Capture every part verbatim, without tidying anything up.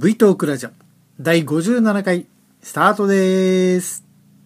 V トークラジオだいごじゅうななかいスタートです。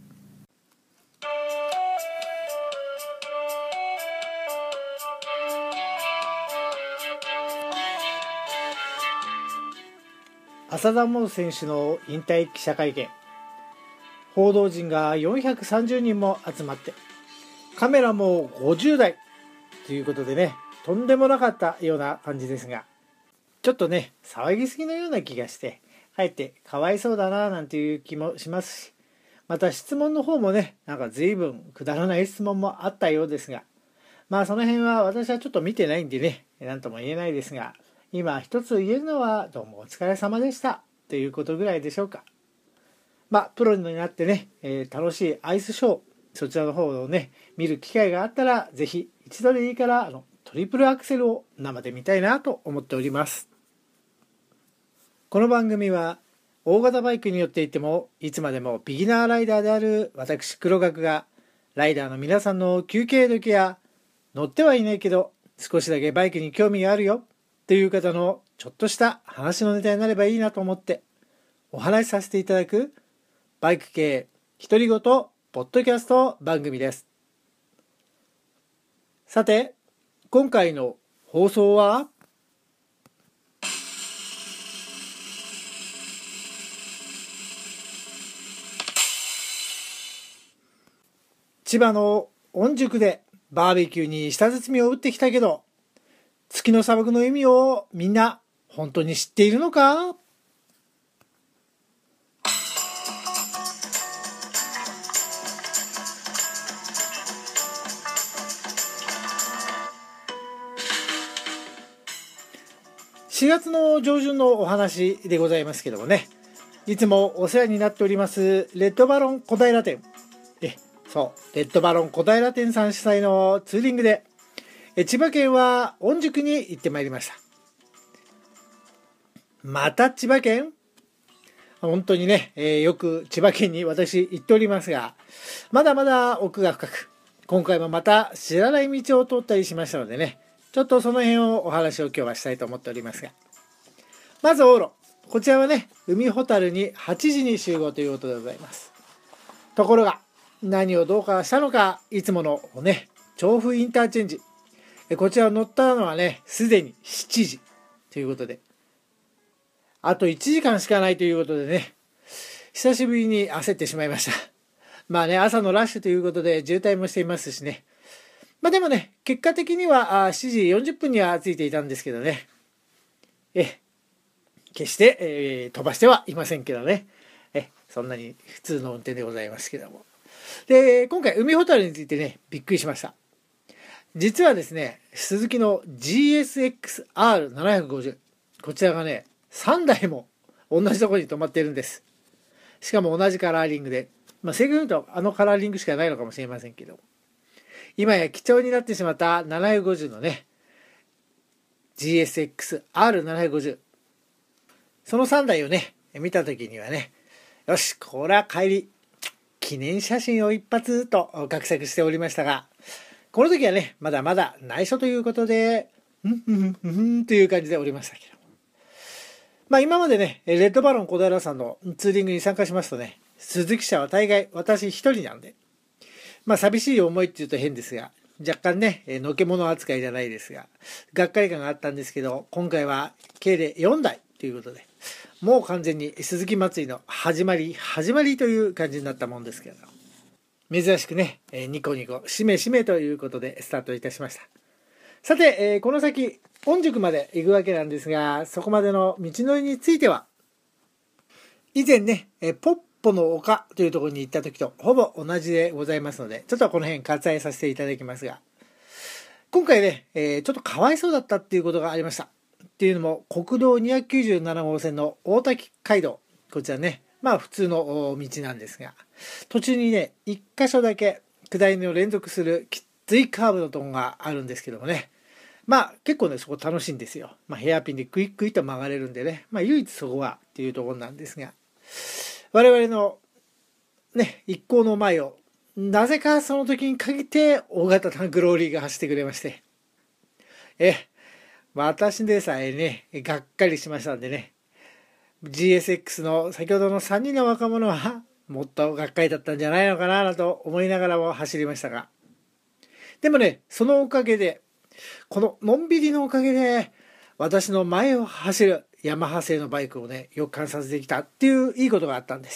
浅田真央選手の引退記者会見、報道陣がよんひゃくさんじゅうにんも集まって、カメラもごじゅうだいということでね、とんでもなかったような感じですが、ちょっとね騒ぎすぎのような気がして、かえってかわいそうだななんていう気もしますし、また質問の方もね、なんか随分くだらない質問もあったようですが、まあその辺は私はちょっと見てないんでね、なんとも言えないですが、今一つ言えるのは、どうもお疲れ様でしたということぐらいでしょうか。まあプロになってね、えー、楽しいアイスショー、そちらの方をね見る機会があったら、ぜひ一度でいいからあのトリプルアクセルを生で見たいなと思っております。この番組は大型バイクに乗っていてもいつまでもビギナーライダーである私黒学が、ライダーの皆さんの休憩時や乗ってはいないけど少しだけバイクに興味があるよという方のちょっとした話のネタになればいいなと思ってお話しさせていただくバイク系独り言ポッドキャスト番組です。さて、今回の放送は千葉の御宿でバーベキューに舌包みを打ってきたけど、月の砂漠の意味をみんな本当に知っているのか？しがつの上旬のお話でございますけどもね、いつもお世話になっておりますレッドバロン小平店、えそうレッドバロン小平店さん主催のツーリングで、え千葉県は御宿に行ってまいりました。また千葉県？本当にね、えー、よく千葉県に私行っておりますが、まだまだ奥が深く、今回もまた知らない道を通ったりしましたのでね、ちょっとその辺をお話を今日はしたいと思っておりますが、まず往路、こちらはね海ほたるにはちじに集合ということでございます。ところが何をどうかしたのか、いつものね調布インターチェンジ、こちらを乗ったのはねすでにしちじということで、あといちじかんしかないということでね、久しぶりに焦ってしまいました。まあね、朝のラッシュということで渋滞もしていますしね、まあでもね結果的にはしちじよんじゅっぷんには着いていたんですけどね、え決して、えー、飛ばしてはいませんけどね、えそんなに普通の運転でございますけども、で今回海ほたるについてねびっくりしました。実はですね、スズキの ジーエスエックスアールななひゃくごじゅう、 こちらがねさんだいも同じところに止まっているんです。しかも同じカラーリングで、まあ正確に言うとあのカラーリングしかないのかもしれませんけど、今や貴重になってしまったななひゃくごじゅうのね ジーエスエックスアールななひゃくごじゅう、 そのさんだいをね見た時にはね、よしこれは帰り記念写真を一発と画策しておりましたが、この時はねまだまだ内緒ということで、うんうんうんという感じでおりましたけど、まあ今までねレッドバロン小平さんのツーリングに参加しますとね、鈴木社は大概私一人なんで、まあ寂しい思いっていうと変ですが、若干ねのけ者扱いじゃないですが、がっかり感があったんですけど、今回は計でよんだいということで、もう完全に鈴木祭りの始まり始まりという感じになったもんですけど、珍しくねニコニコしめしめということでスタートいたしました。さてこの先御宿まで行くわけなんですが、そこまでの道のりについては、以前ねポッポの丘というところに行った時とほぼ同じでございますので、ちょっとこの辺割愛させていただきますが、今回ねちょっとかわいそうだったっていうことがありました。っていうのも、国道にひゃくきゅうじゅうななごうせんの大滝街道、こちらねまあ普通の道なんですが、途中にねいっ箇所だけ下りの連続するきついカーブのところがあるんですけどもね、まあ結構ねそこ楽しいんですよ。まあ、ヘアピンでクイックイと曲がれるんでね、まあ唯一そこはっていうところなんですが、我々のね一行の前をなぜかその時に限って大型タンクローリーが走ってくれまして、え私でさえねがっかりしましたんでね、 ジーエスエックス の先ほどのさんにんの若者はもっとがっかりだったんじゃないのかなと思いながらも走りましたが、でもね、そのおかげで、こののんびりのおかげで私の前を走るヤマハ製のバイクをね、よく観察できたっていういいことがあったんです。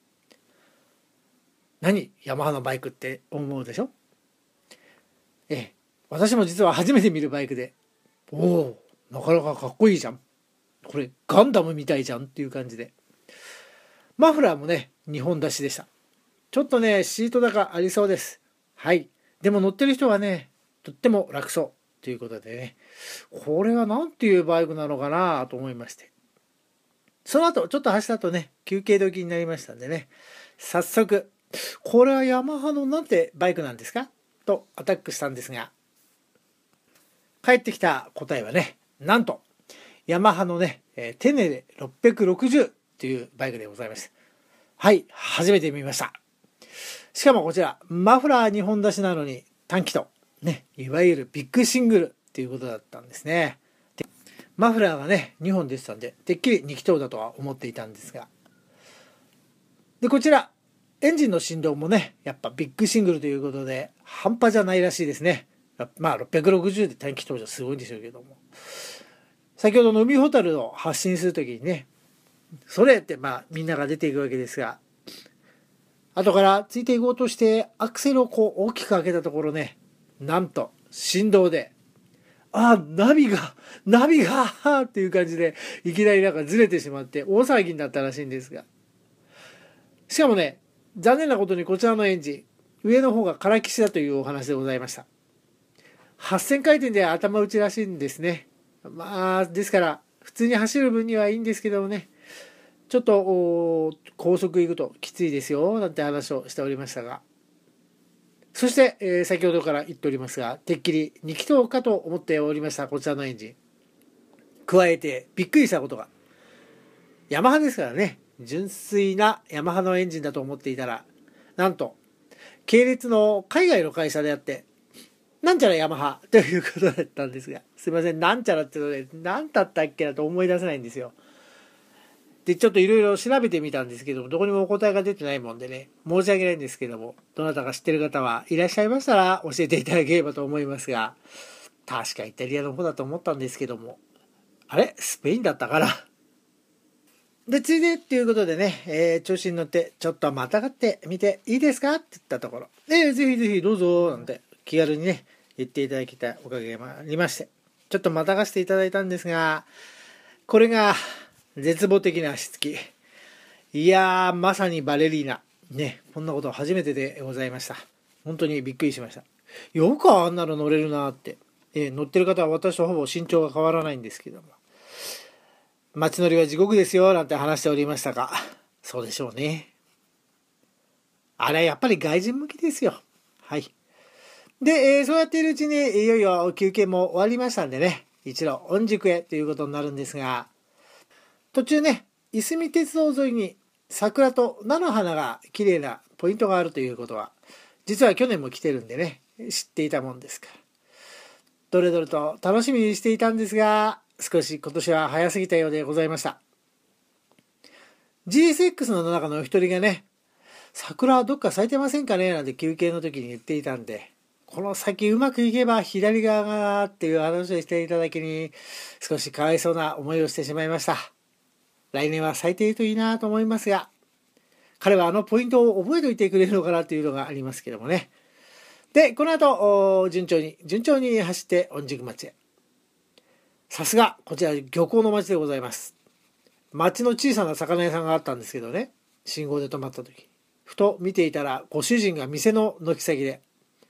何ヤマハのバイクって思うでしょ。ええ、私も実は初めて見るバイクで、おお、なかなかかっこいいじゃん、これガンダムみたいじゃんっていう感じで、マフラーもねにほん出しでした。ちょっとねシート高ありそうです。はい。でも乗ってる人はねとっても楽そうということでね、これはなんていうバイクなのかなと思いまして、その後ちょっと走った後ね休憩時になりましたんでね、早速これはヤマハのなんてバイクなんですかとアタックしたんですが、返ってきた答えはね、なんとヤマハのねテネレろっぴゃくろくじゅうというバイクでございました。はい、初めて見ました。しかもこちらマフラーにほん出しなのに短気筒ね、いわゆるビッグシングルっていうことだったんですね。でマフラーがねにほん出てたんで、てっきりに気筒だとは思っていたんですが、でこちらエンジンの振動もねやっぱビッグシングルということで半端じゃないらしいですね。まあろっぴゃくろくじゅうで短気筒じゃすごいんでしょうけども、先ほどの海ほたるを発進するときにね、それってまあみんなが出ていくわけですが、後からついていこうとしてアクセルをこう大きく開けたところね、なんと振動で、ああナビがナビがっていう感じでいきなりなんかずれてしまって大騒ぎになったらしいんですが、しかもね残念なことにこちらのエンジン上の方が空きしだというお話でございました。はっせん回転で頭打ちらしいんですね。まあですから普通に走る分にはいいんですけどもね、ちょっと高速行くときついですよなんて話をしておりましたが、そして、えー、先ほどから言っておりますが、てっきりに気筒かと思っておりましたこちらのエンジン、加えてびっくりしたことが、ヤマハですからね、純粋なヤマハのエンジンだと思っていたら、なんと系列の海外の会社であって、なんちゃらヤマハということだったんですが、すいません、なんちゃらっていうので何だったっけなと思い出せないんですよ。でちょっといろいろ調べてみたんですけども、どこにもお答えが出てないもんでね、申し訳ないんですけども、どなたか知ってる方はいらっしゃいましたら教えていただければと思いますが、確かイタリアの方だと思ったんですけども、あれスペインだったかな。でついでっていうことでね、えー、調子に乗ってちょっとまたがってみていいですかって言ったところ、えー、ぜひぜひどうぞなんて気軽にね言っていただきたおかげがありまして、ちょっとまたがしていただいたんですが、これが絶望的な足つき。いやーまさにバレリーナね、こんなこと初めてでございました。本当にびっくりしました。よくあんなの乗れるなって、えー、乗ってる方は私とほぼ身長が変わらないんですけども、街乗りは地獄ですよなんて話しておりましたが、そうでしょうね。あれやっぱり外人向きですよ。はい。で、えー、そうやっているうちにいよいよ休憩も終わりましたんでね、一路御宿へということになるんですが、途中ねいすみ鉄道沿いに桜と菜の花が綺麗なポイントがあるということは実は去年も来てるんでね知っていたもんですから、どれどれと楽しみにしていたんですが、少し今年は早すぎたようでございました。 ジーエスエックス の中のお一人がね、桜どっか咲いてませんかねなんて休憩の時に言っていたんで、この先うまくいけば左側がっていう話をしていただけに少しかわいそうな思いをしてしまいました。来年は咲いているといいなと思いますが、彼はあのポイントを覚えておいてくれるのかなというのがありますけどもね。でこの後順調に順調に走って御宿町へ。さすがこちら漁港の町でございます。町の小さな魚屋さんがあったんですけどね、信号で止まった時ふと見ていたらご主人が店の軒先で、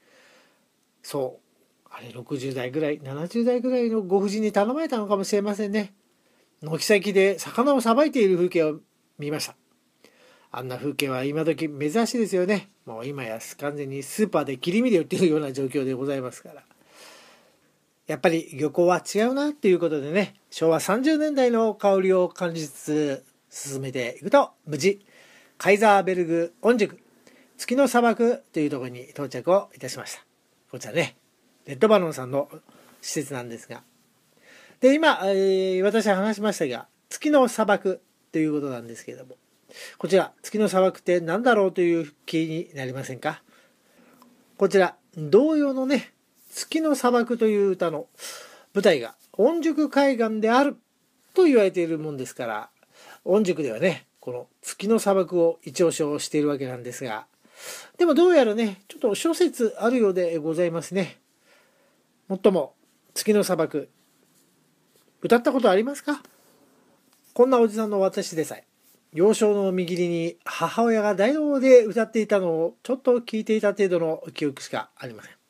そうあれろくじゅう代ぐらいななじゅう代ぐらいのご婦人に頼まれたのかもしれませんね。軒先で魚をさばいている風景を見ました。あんな風景は今時珍しいですよね。もう今や完全にスーパーで切り身で売っているような状況でございますから、やっぱり漁港は違うなっていうことでね、しょうわさんじゅうねんだいの香りを感じつつ進めていくと、無事カイザーベルグ御宿月の砂漠というところに到着をいたしました。こちらねレッドバロンさんの施設なんですが、で今、えー、私は話しましたが、月の砂漠ということなんですけれども、こちら月の砂漠って何だろうという気になりませんか？こちら童謡のね月の砂漠という歌の舞台が御宿海岸であると言われているもんですから、御宿ではねこの月の砂漠を一応称しているわけなんですが、でもどうやらねちょっと諸説あるようでございますね。もっとも月の砂漠歌ったことありますか？こんなおじさんの私でさえ幼少の見切りに母親が大道で歌っていたのをちょっと聞いていた程度の記憶しかありません。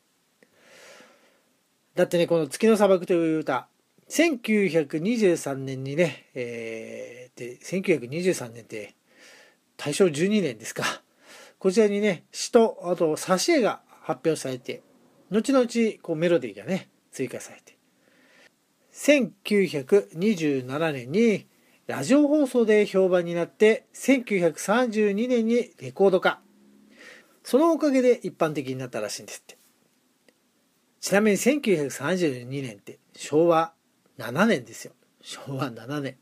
だってねこの月の砂漠という歌せんきゅうひゃくにじゅうさんねんにね、えー、でせんきゅうひゃくにじゅうさんねんって大正じゅうにねんですか。こちらにね詩とあと挿絵が発表されて、後々こうメロディーがね追加されて、せんきゅうひゃくにじゅうななねんにラジオ放送で評判になって、せんきゅうひゃくさんじゅうにねんにレコード化、そのおかげで一般的になったらしいんですって。ちなみにせんきゅうひゃくさんじゅうにねんってしょうわななねんですよ。しょうわななねん、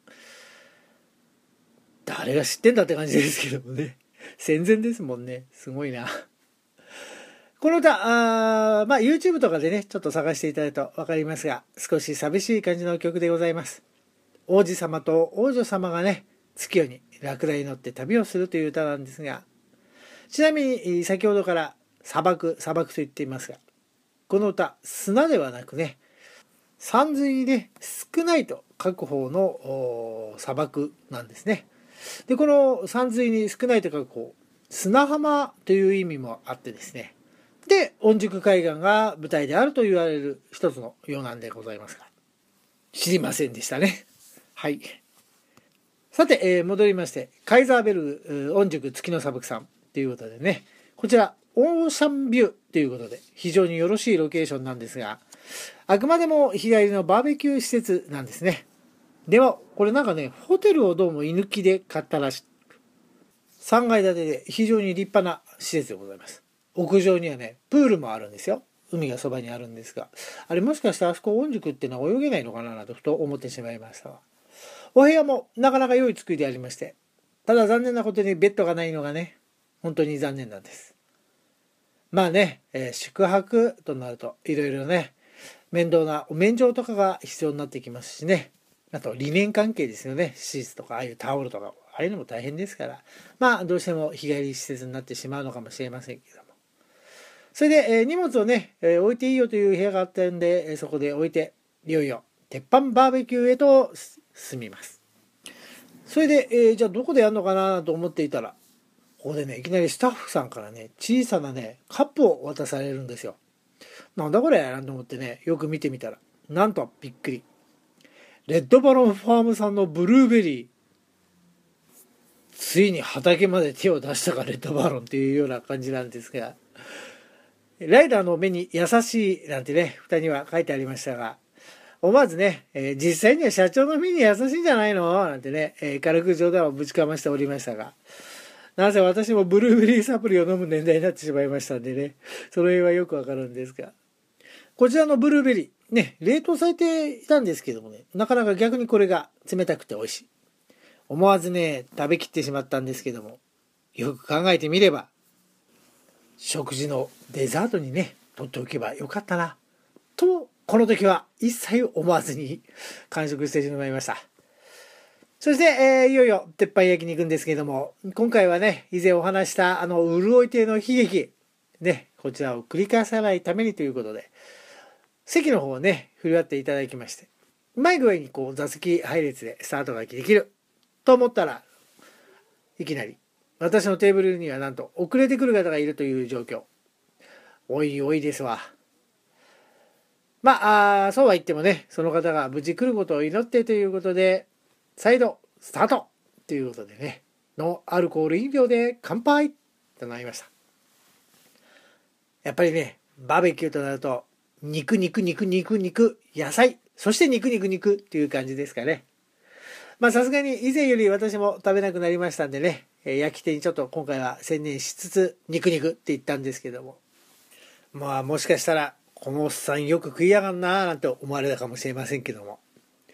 誰が知ってんだって感じですけどもね、戦前ですもんね。すごいな。この歌あ、まあ、YouTube とかでねちょっと探していただくと分かりますが、少し寂しい感じの曲でございます。王子様と王女様がね月夜にラクダに乗って旅をするという歌なんですが、ちなみに先ほどから砂漠砂漠と言っていますが、この歌砂ではなくね山水にね少ないと書く方の砂漠なんですね。でこの山水に少ないと書く方、砂浜という意味もあってですね、で御宿海岸が舞台であると言われる一つのようなんでございますが、知りませんでしたね。はい。さて、えー、戻りまして、カイザーベルグ御宿月の砂漠さんということでね、こちらオーシャンビューということで非常によろしいロケーションなんですが、あくまでも日帰りのバーベキュー施設なんですね。でもこれなんかねホテルをどうも居抜きで買ったらしく、さんがい建てで非常に立派な施設でございます。屋上にはねプールもあるんですよ。海がそばにあるんですが、あれもしかしてあそこ御宿ってのは泳げないのかなとふと思ってしまいましたが、お部屋もなかなか良い作りでありまして、ただ残念なことにベッドがないのがね本当に残念なんです。まあね、えー、宿泊となるといろいろね面倒なお免状とかが必要になってきますしね、あと理念関係ですよね。シーツとかああいうタオルとかああいうのも大変ですから、まあどうしても日帰り施設になってしまうのかもしれませんけども、それで、えー、荷物をね、えー、置いていいよという部屋があったんで、えー、そこで置いていよいよ鉄板バーベキューへと進みます。それで、えー、じゃあどこでやるのかなと思っていたら、ここでねいきなりスタッフさんからね小さなねカップを渡されるんですよ。なんだこれなんて思ってねよく見てみたら、なんとびっくり、レッドバロンファームさんのブルーベリー、ついに畑まで手を出したかレッドバロンっていうような感じなんですが、ライダーの目に優しいなんてね蓋には書いてありましたが、思わずね、えー、実際には社長の目に優しいんじゃないのなんてね、えー、軽く冗談をぶちかましておりましたが、なぜ私もブルーベリーサプリを飲む年代になってしまいましたんでね、その辺はよくわかるんですが、こちらのブルーベリーね冷凍されていたんですけどもね、なかなか逆にこれが冷たくて美味しい。思わずね食べきってしまったんですけども、よく考えてみれば食事のデザートにね取っておけばよかったなとこの時は一切思わずに完食してしまいました。そして、えー、いよいよ鉄板焼きに行くんですけども、今回はね以前お話したあの潤い亭の悲劇ね、こちらを繰り返さないためにということで席の方をね振る舞っていただきまして、うまい具合にこう座席配列でスタートができると思ったら、いきなり私のテーブルにはなんと遅れてくる方がいるという状況。おいおいですわ。まあ、あそうは言ってもねその方が無事来ることを祈ってということで、再度スタートということでね、ノンアルコール飲料で乾杯となりました。やっぱりねバーベキューとなると肉肉肉肉肉野菜、そして肉肉肉っていう感じですかね。まあさすがに以前より私も食べなくなりましたんでね、焼き手にちょっと今回は専念しつつ肉肉って言ったんですけども、まあもしかしたらこのおっさんよく食いやがんなーなんて思われたかもしれませんけども、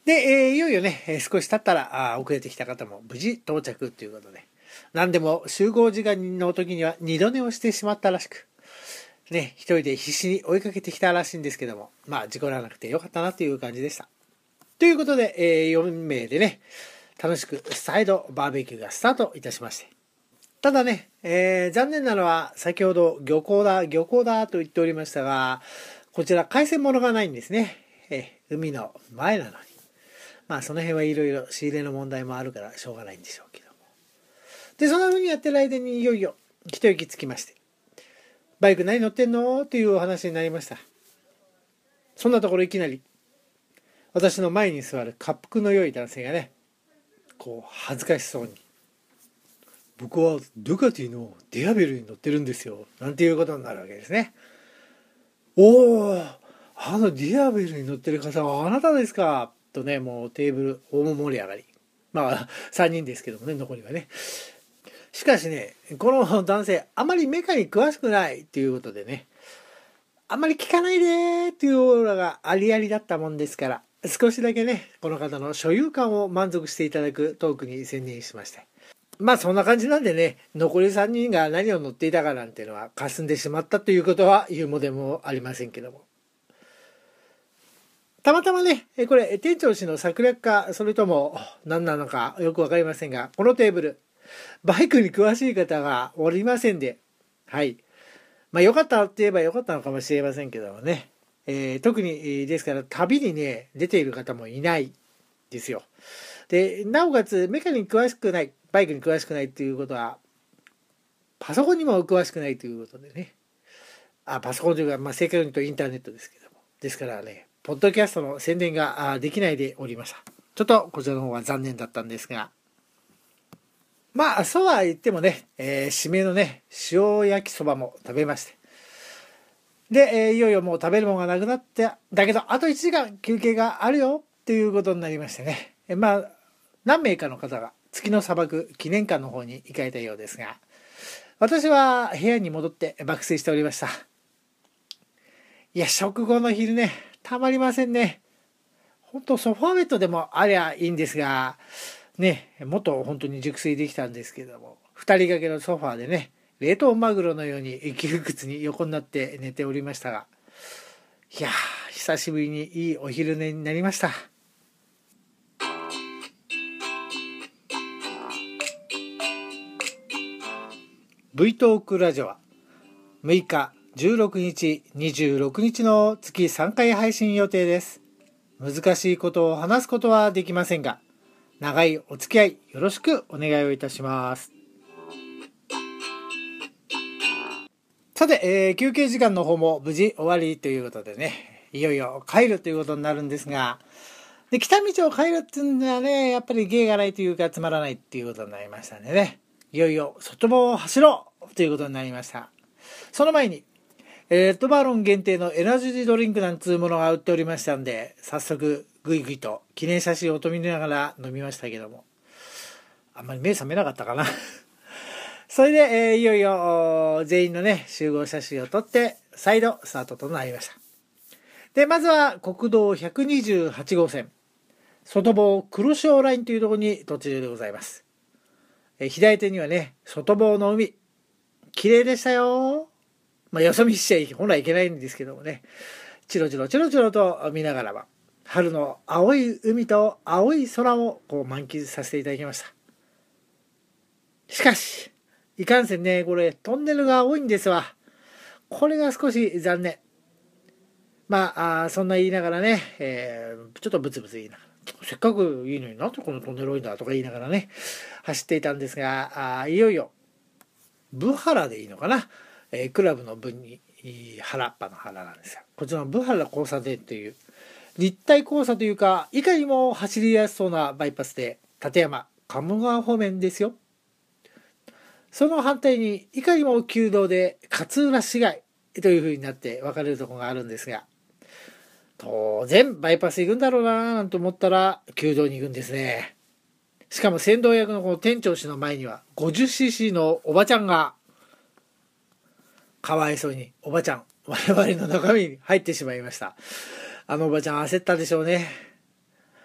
で、えー、いよいよね、えー少し経ったらあ遅れてきた方も無事到着ということで、何でも集合時間の時には二度寝をしてしまったらしく、ね、一人で必死に追いかけてきたらしいんですけども、まあ事故らなくてよかったなという感じでした。ということで、えー、よん名でね、楽しく再度バーベキューがスタートいたしまして。ただね、えー、残念なのは先ほど漁港だ、漁港だと言っておりましたが、こちら海鮮物がないんですね。えー、海の前なのに。まあその辺はいろいろ仕入れの問題もあるからしょうがないんでしょうけども。で、そんな風にやってる間にいよいよ一息つきまして、バイク何乗ってんのというお話になりました。そんなところいきなり、私の前に座る恰幅の良い男性がね、こう恥ずかしそうに、僕はドゥカティのディアベルに乗ってるんですよ、なんていうことになるわけですね。おお、あのディアベルに乗ってる方はあなたですかとね、もうテーブル大盛り上がり。まあさんにんですけどもね、残りはね。しかしね、この男性あまりメカに詳しくないっていうことでね、あんまり聞かないでっていうオーラがありありだったもんですから、少しだけね、この方の所有感を満足していただくトークに専念しまして。まあそんな感じなんでね、残りさんにんが何を乗っていたかなんていうのは霞んでしまったということは言うもでもありませんけども。たまたまね、これ店長氏の策略か、それとも何なのかよくわかりませんが、このテーブル、バイクに詳しい方がおりませんで、はい。まあ良かったって言えば良かったのかもしれませんけどもね。えー、特にですから旅にね、出ている方もいないですよ。で、なおかつメカに詳しくない、バイクに詳しくないっていうことは、パソコンにも詳しくないということでね。あ、パソコンというか、まあ正確に言うとインターネットですけども。ですからね、ポッドキャストの宣伝ができないでおりました。ちょっとこちらの方は残念だったんですが。まあ、そうは言ってもね、えー、締めのね、塩焼きそばも食べまして。で、えー、いよいよもう食べるものがなくなって、だけど、あといちじかん休憩があるよっていうことになりましてね。えまあ、何名かの方が月の砂漠記念館の方に行かれたようですが、私は部屋に戻って爆睡しておりました。いや、食後の昼ね、たまりませんね。ほんとソファーベッドでもありゃいいんですが、ね、もっと本当に熟睡できたんですけども、二人掛けのソファーでね、冷凍マグロのように窮屈に横になって寝ておりましたが、いやー、久しぶりにいいお昼寝になりました。V トークラジオはむいか、じゅうろくにち、にじゅうろくにちの月さんかい配信予定です。難しいことを話すことはできませんが、長いお付き合いよろしくお願いをいたします。さて、えー、休憩時間の方も無事終わりということでね、いよいよ帰るということになるんですが、で来た道を帰るっていうのはね、やっぱり芸がないというかつまらないっていうことになりましたんでね、いよいよ外房を走ろうということになりました。その前に、レッドバーロン限定のエナジードリンクなんつうものが売っておりましたんで、早速ぐいぐいと記念写真を撮りながら飲みましたけども、あんまり目覚めなかったかなそれで、えー、いよいよ全員のね集合写真を撮って再度スタートとなりました。で、まずは国道ひゃくにじゅうはちごうせん外房黒潮ラインというところに途中でございます。えー、左手にはね外房の海、綺麗でしたよ。まあ、よそ見しちゃ本来いけないんですけどもね、チロチロチロチロと見ながらは春の青い海と青い空をこう満喫させていただきました。しかしいかんせんね、これトンネルが多いんですわ。これが少し残念。まあ、あそんな言いながらね、えー、ちょっとブツブツ言いながら、せっかくいいのになんでこのトンネル多いんだとか言いながらね走っていたんですが、あいよいよブハラでいいのかな、えー、クラブの部に原っぱの原なんですよ。こちらのブハラ交差点という立体交差というか、いかにも走りやすそうなバイパスで、立山鴨川方面ですよ。その反対にいかにも旧道で勝浦市街という風になって分かれるところがあるんですが、当然バイパス行くんだろうななんて思ったら旧道に行くんですね。しかも先導役のこの店長氏の前には ごじゅっシーシー のおばちゃんが、かわいそうにおばちゃん我々の中身に入ってしまいました。あのおばちゃん焦ったでしょうね。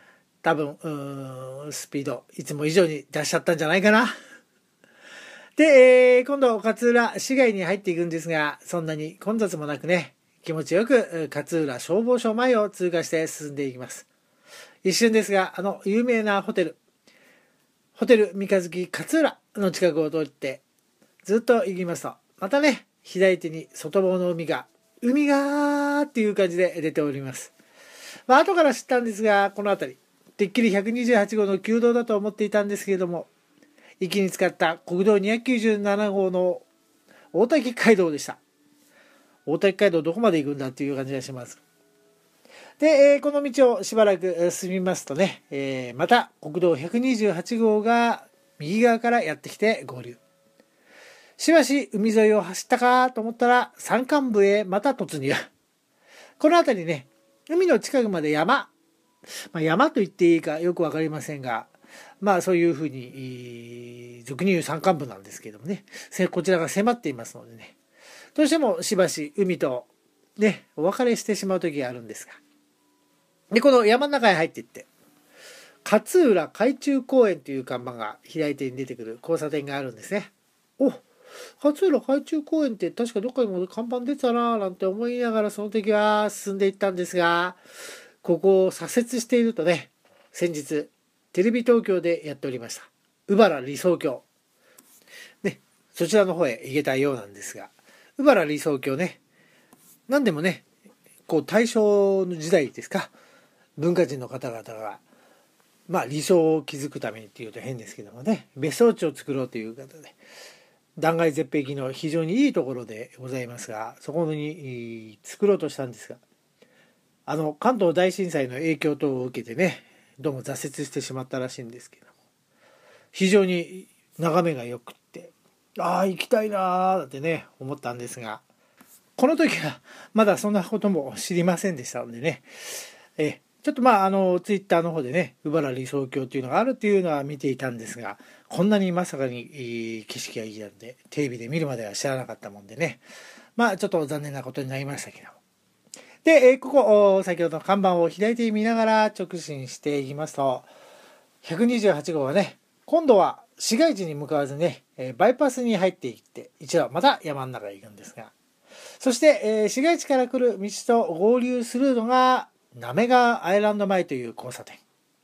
多分うーんスピードいつも以上に出しちゃったんじゃないかな。で、えー、今度勝浦市街に入っていくんですが、そんなに混雑もなくね、気持ちよく勝浦消防署前を通過して進んでいきます。一瞬ですが、あの有名なホテルホテル三日月勝浦の近くを通ってずっと行きますと、またね、左手に外房の海が海がーっていう感じで出ております。まあ後から知ったんですが、この辺りてっきりひゃくにじゅうはちごうの旧道だと思っていたんですけれども、行きに使った国道にひゃくきゅうじゅうななごうの大滝街道でした。大滝街道どこまで行くんだっていう感じがします。で、えー、この道をしばらく進みますとね、えー、また国道ひゃくにじゅうはちごうが右側からやってきて合流。しばし海沿いを走ったかと思ったら山間部へまた突入。この辺りね、海の近くまで山、まあ、山と言っていいかよくわかりませんが、まあそういうふうに俗に言う山間部なんですけどもね、こちらが迫っていますのでね、どうしてもしばし海とねお別れしてしまう時があるんですが、でこの山の中に入っていって勝浦海中公園という看板が左手に出てくる交差点があるんですね。お、勝浦海中公園って確かどっかにも看板出てたななんて思いながらその時は進んでいったんですが、ここを左折しているとね、先日テレビ東京でやっておりました鵜原理想郷ね、そちらの方へ行けたようなんですが、鵜原理想郷ね、何でもね、こう大正の時代ですか、文化人の方々がまあ理想を築くためにっていうと変ですけどもね、別荘地を作ろうという方で断崖絶壁の非常にいいところでございますが、そこに作ろうとしたんですが、あの関東大震災の影響等を受けてね、どうも挫折してしまったらしいんですけども、非常に眺めがよくって、ああ行きたいなーってね思ったんですが、この時はまだそんなことも知りませんでしたのでね、えちょっとまああのツイッターの方でね鵜原理想郷っていうのがあるっていうのは見ていたんですが、こんなにまさかにいい景色がいいなんでテレビで見るまでは知らなかったもんでね、まあちょっと残念なことになりましたけども、でここ先ほどの看板を左手に見ながら直進していきますと、ひゃくにじゅうはちごうはね、今度は市街地に向かわずねバイパスに入っていって一度また山の中へ行くんですが、そして市街地から来る道と合流するのが滑川アイランド前という交差点。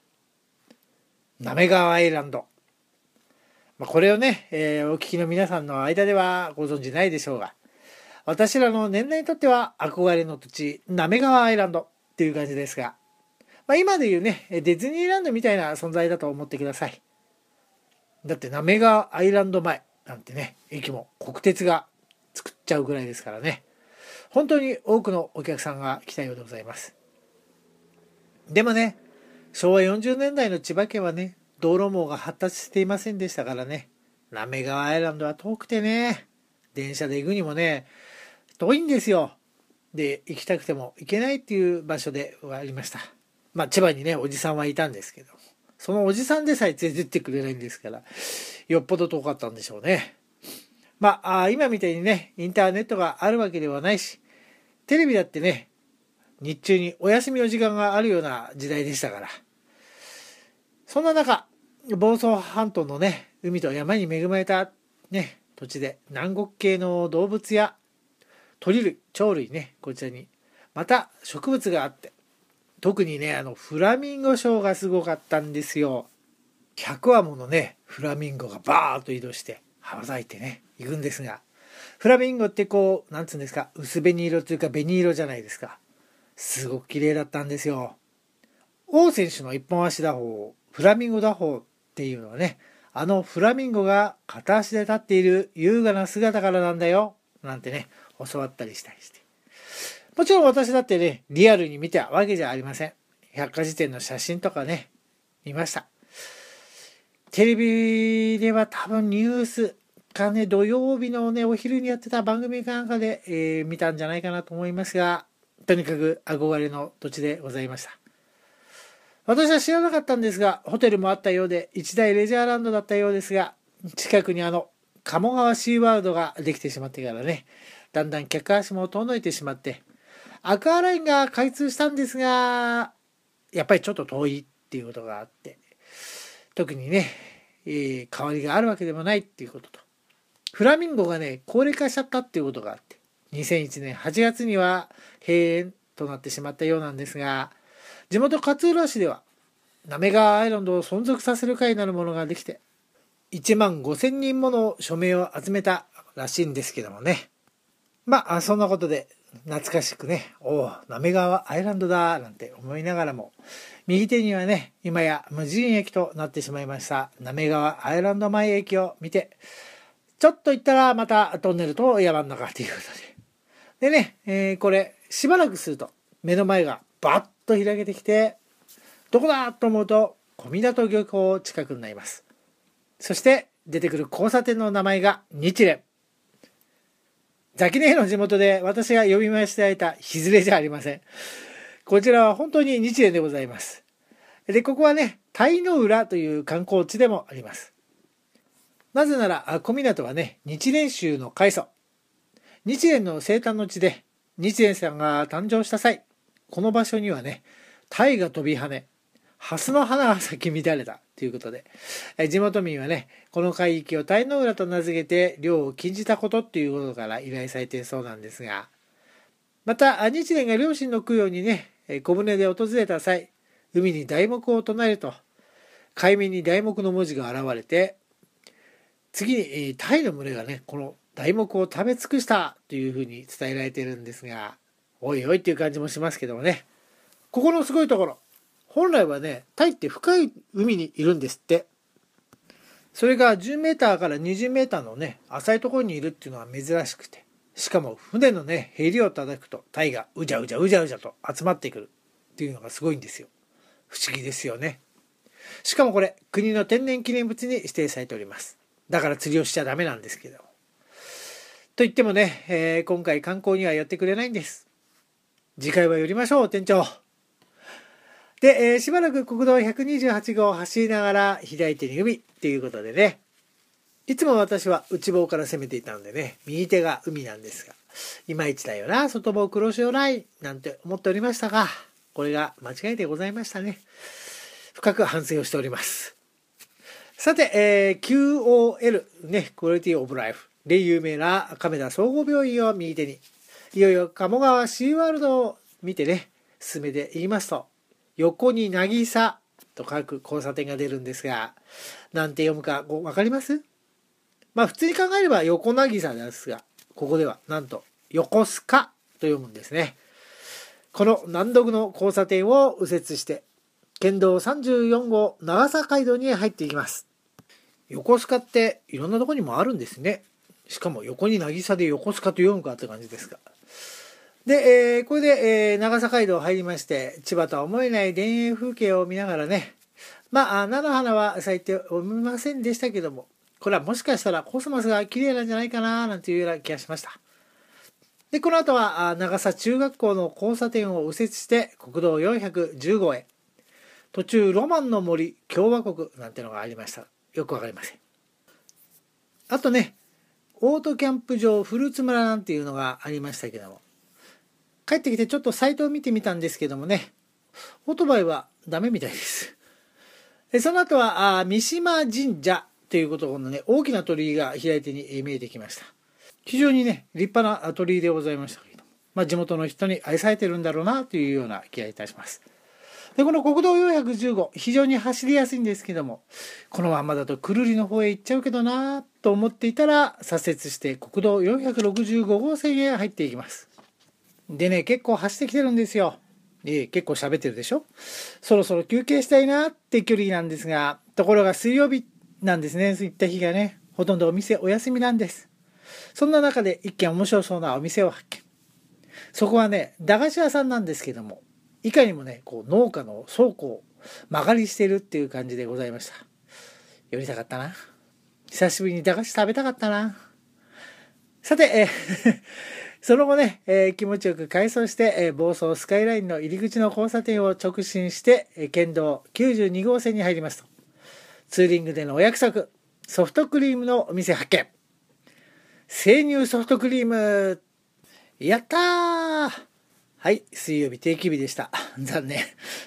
滑川アイランド、まあ、これをね、えー、お聞きの皆さんの間ではご存知ないでしょうが、私らの年代にとっては憧れの土地滑川アイランドっていう感じですが、まあ、今でいうねディズニーランドみたいな存在だと思ってください。だって滑川アイランド前なんてね、駅も国鉄が作っちゃうぐらいですからね、本当に多くのお客さんが来たようでございます。でもね、しょうわよんじゅうねんだいの千葉県はね、道路網が発達していませんでしたからね、滑川アイランドは遠くてね、電車で行くにもね遠いんですよ。で行きたくても行けないっていう場所ではありました。まあ千葉にねおじさんはいたんですけど、そのおじさんでさえ連れてってくれないんですから、よっぽど遠かったんでしょうね。まあ今みたいにねインターネットがあるわけではないし、テレビだってね日中にお休みの時間があるような時代でしたから、そんな中房総半島のね海と山に恵まれたね土地で南国系の動物や鳥類鳥類ね、こちらにまた植物があって、特にねあのフラミンゴショーがすごかったんですよ。ひゃくわものねフラミンゴがバーッと移動して羽ばたいてね行くんですが、フラミンゴってこうなんつうんですか、薄紅色というか紅色じゃないですか。すごく綺麗だったんですよ。王選手の一本足打法、フラミンゴ打法っていうのはね、あのフラミンゴが片足で立っている優雅な姿からなんだよなんてね教わったりしたりして、もちろん私だってねリアルに見たわけじゃありません。百科事典の写真とかね見ました。テレビでは多分ニュースかね、土曜日のねお昼にやってた番組かなんかで、えー、見たんじゃないかなと思いますが、とにかく憧れの土地でございました。私は知らなかったんですが、ホテルもあったようで一大レジャーランドだったようですが、近くにあの鴨川シーワールドができてしまってからね、だんだん客足も遠のいてしまって、アクアラインが開通したんですが、やっぱりちょっと遠いっていうことがあって、特にね、えー、変わりがあるわけでもないっていうことと、フラミンゴがね高齢化しちゃったっていうことがあって、にせんいちねんはちがつには閉園となってしまったようなんですが、地元勝浦市では滑川アイランドを存続させる会なるものができて、いちまんごせんにんもの署名を集めたらしいんですけどもね。まあそんなことで懐かしくね、おお滑川アイランドだなんて思いながらも、右手にはね今や無人駅となってしまいました滑川アイランド前駅を見て、ちょっと行ったらまたトンネルと山の中ということででね、えー、これしばらくすると目の前がバッと開けてきて、どこだと思うと小湊漁港近くになります。そして出てくる交差点の名前が日蓮。ザキネの地元で私が呼びましていた日連れじゃありません。こちらは本当に日蓮でございます。で、ここはね、鯛の浦という観光地でもあります。なぜなら、小湊はね、日蓮宗の開祖。日蓮の生誕の地で、日蓮さんが誕生した際、この場所にはね、鯛が飛び跳ね、蓮の花が咲き乱れたということで、地元民はね、この海域を鯛の浦と名付けて漁を禁じたことっていうことから依頼されているそうなんですが、また日蓮が両親の供養にね、小舟で訪れた際、海に題目を唱えると、海面に題目の文字が現れて、次に鯛の群れがね、この題目を食べ尽くしたというふうに伝えられているんですが、おいおいっていう感じもしますけどもね、ここのすごいところ、本来はね、鯛って深い海にいるんですって。それがじゅうメーターからにじゅうメーターのね、浅いところにいるっていうのは珍しくて、しかも船のね、ヘリを叩くと鯛がうじゃうじゃうじゃうじゃと集まってくるっていうのがすごいんですよ。不思議ですよね。しかもこれ、国の天然記念物に指定されております。だから釣りをしちゃダメなんですけど。と言ってもね、えー、今回観光には寄ってくれないんです。次回は寄りましょう、店長。で、えー、しばらく国道ひゃくにじゅうはちごうを走りながら左手に海っていうことでね、いつも私は内房から攻めていたのでね、右手が海なんですが、いまいちだよな、外房黒潮ラインなんて思っておりましたが、これが間違いでございましたね。深く反省をしております。さて、えー、キューオーエル ね、クオリティオブライフで有名な亀田総合病院を右手に、いよいよ鴨川シーワールドを見てね、進めて言いますと、横に渚と書く交差点が出るんですが、なんて読むか分かります？まあ普通に考えれば横渚ですが、ここではなんと横須賀と読むんですね。この難読の交差点を右折して、県道さんじゅうよんごう長狭街道に入っていきます。横須賀っていろんなとこにもあるんですね。しかも横に渚で横須賀と読むかって感じですが。で、えー、これで、えー、長狭街道入りまして、千葉とは思えない田園風景を見ながらね、まあ、菜の花は咲いておりませんでしたけども、これはもしかしたらコスモスが綺麗なんじゃないかななんていうような気がしました。で、この後は長狭中学校の交差点を右折して国道よんひゃくじゅうごへ。途中ロマンの森共和国なんてのがありました。よくわかりません。あとね、オートキャンプ場フルーツ村なんていうのがありましたけども、帰ってきてちょっとサイトを見てみたんですけどもね、オートバイはダメみたいです。でその後はあ三島神社ということのね、大きな鳥居が左手に見えてきました。非常にね、立派な鳥居でございましたけども、まあ、地元の人に愛されてるんだろうなというような気がいたします。で、この国道よんひゃくじゅうご、非常に走りやすいんですけども、このままだとくるりの方へ行っちゃうけどなと思っていたら、左折して国道よんひゃくろくじゅうごごうせんへ入っていきます。でね、結構走ってきてるんですよ。ええ、結構喋ってるでしょ。そろそろ休憩したいなって距離なんですが、ところが水曜日なんですね。そういった日がね、ほとんどお店お休みなんです。そんな中で一軒面白そうなお店を発見。そこはね、駄菓子屋さんなんですけども、いかにもね、こう農家の倉庫を間借りしてるっていう感じでございました。寄りたかったな。久しぶりに駄菓子食べたかったな。さて、えーその後ね、えー、気持ちよく回送して、えー、房総スカイラインの入り口の交差点を直進して、えー、県道きゅうじゅうにごうせんに入りますと、ツーリングでのお約束、ソフトクリームのお店発見。生乳ソフトクリーム、やったー。はい、水曜日定休日でした。残念。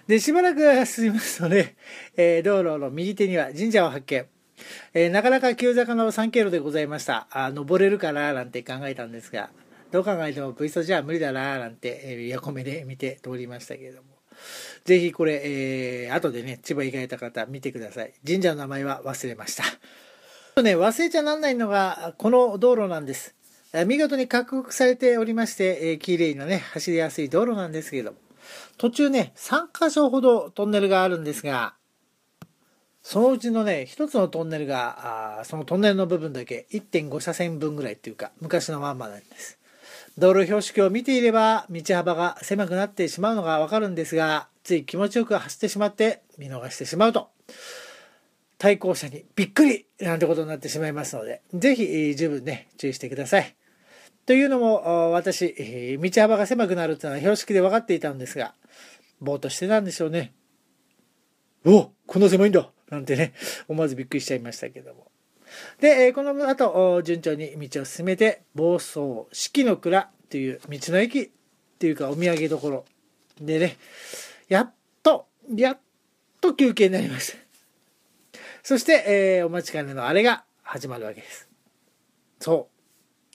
で、しばらく進みますとね、えー、道路の右手には神社を発見。えー、なかなか急坂のさん経路でございました。あ、登れるかななんて考えたんですが、どう考えても V ストじゃ無理だななんて、えー、横目で見て通りましたけれども。ぜひこれ、えー、後でね、千葉行かれた方見てください。神社の名前は忘れました。とね、忘れちゃなんないのが、この道路なんです。見事に確保されておりまして、えー、綺麗なね、走りやすい道路なんですけれども、途中ね、さん箇所ほどトンネルがあるんですが、そのうちのね、一つのトンネルが、あそのトンネルの部分だけ いってんご 車線分ぐらいっていうか、昔のまんまなんです。道路標識を見ていれば、道幅が狭くなってしまうのがわかるんですが、つい気持ちよく走ってしまって見逃してしまうと、対向車にびっくりなんてことになってしまいますので、ぜひ十分ね、注意してください。というのも、私、道幅が狭くなるというのは標識で分かっていたんですが、ぼーっとしてたんでしょうね。お、こんな狭いんだなんてね、思わずびっくりしちゃいましたけども。で、この後、順調に道を進めて、房総四季の蔵という道の駅っていうかお土産どころでね、やっと、やっと休憩になりました。そして、えー、お待ちかねのあれが始まるわけです。そう。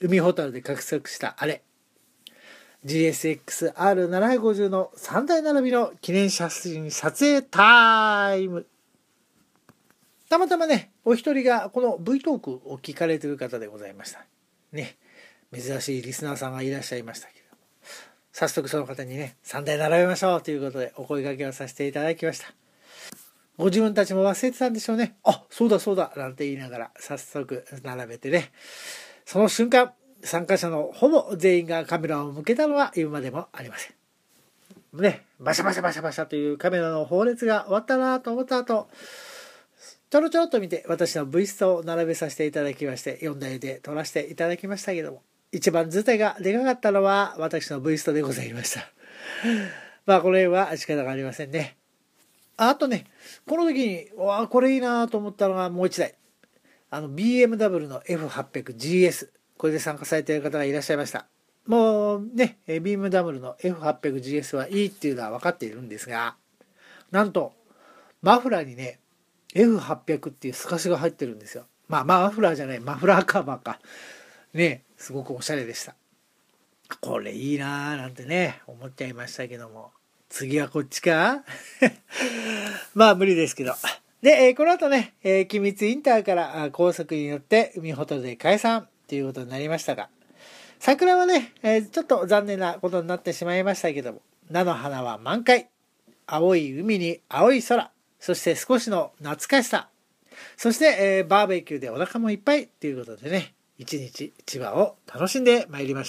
海ほたるで獲得したあれ。ジーエスエックスアールななひゃくごじゅう のさんだい並びの記念写真撮影タイム。たまたまね、お一人がこの V トークを聞かれている方でございました。ね。珍しいリスナーさんがいらっしゃいましたけど。早速その方にね、さんだい並べましょうということでお声掛けをさせていただきました。ご自分たちも忘れてたんでしょうね。あ、そうだそうだなんて言いながら早速並べてね。その瞬間、参加者のほぼ全員がカメラを向けたのは言うまでもありません。ね、バシャバシャバシャバシャというカメラの放列が終わったなと思った後、ちょろちょろっと見て私の V ストを並べさせていただきまして、よんだいで撮らせていただきましたけども、一番図体がでかかったのは私の V ストでございました。まあこれは仕方がありませんね。あとね、この時に、わこれいいなと思ったのがもう一台。あの ビーエムダブリュー の エフはっぴゃくジーエス。これで参加されている方がいらっしゃいました。もうね、ビーエムダブリュー の エフはっぴゃくジーエス はいいっていうのは分かっているんですが、なんと、マフラーにね、エフはっぴゃく っていう透かしが入ってるんですよ。まあ、マフラーじゃない、マフラーカバーか。ね、すごくおしゃれでした。これいいなーなんてね、思っちゃいましたけども。次はこっちかまあ無理ですけど。で、えー、この後ね、えー、君津インターから高速に乗って海ほたるで解散ということになりましたが、桜はね、えー、ちょっと残念なことになってしまいましたけども、菜の花は満開。青い海に青い空。そして少しの懐かしさ。そして、えー、バーベキューでお腹もいっぱいということでね、一日千葉を楽しんでまいりました。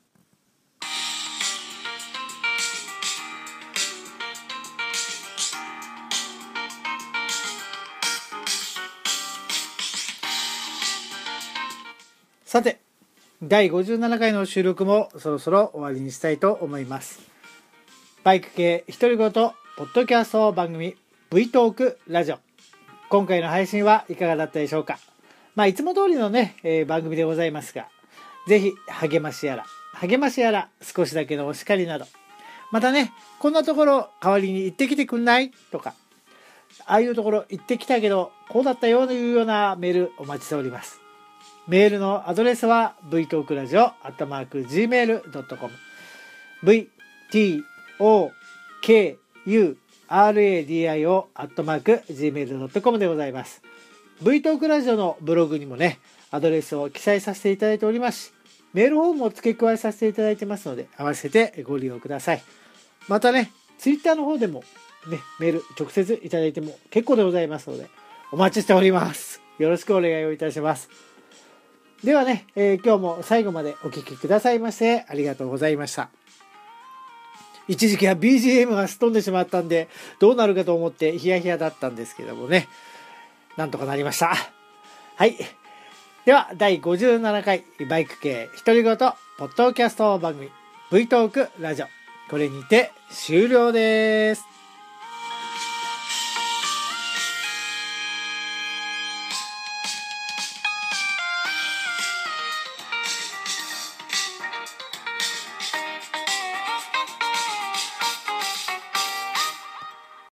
さて、だいごじゅうななかいの収録もそろそろ終わりにしたいと思います。バイク系独り言ポッドキャスト番組 V トークラジオ。今回の配信はいかがだったでしょうか。まあいつも通りのね、えー、番組でございますが、ぜひ励ましやら、励ましやら少しだけのお叱りなど、またね、こんなところ代わりに行ってきてくんないとか、ああいうところ行ってきたけどこうだったよというようなメールお待ちしております。メールのアドレスは ブイトークラジオアットマークジーメールドットコム ブイトークラジオ アットマークジーメールドットコム でございます。 V トークラジオのブログにもねアドレスを記載させていただいておりますし、メールフォームも付け加えさせていただいてますので合わせてご利用ください。またねツイッターの方でもねメール直接いただいても結構でございますのでお待ちしております。よろしくお願いをいたします。ではね、えー、今日も最後までお聞きくださいましてありがとうございました。一時期は ビージーエム がすっ飛んでしまったんでどうなるかと思ってヒヤヒヤだったんですけどもね、なんとかなりました。はい。ではだいごじゅうななかいバイク系独り言ポッドキャスト番組 V トークラジオ、これにて終了です。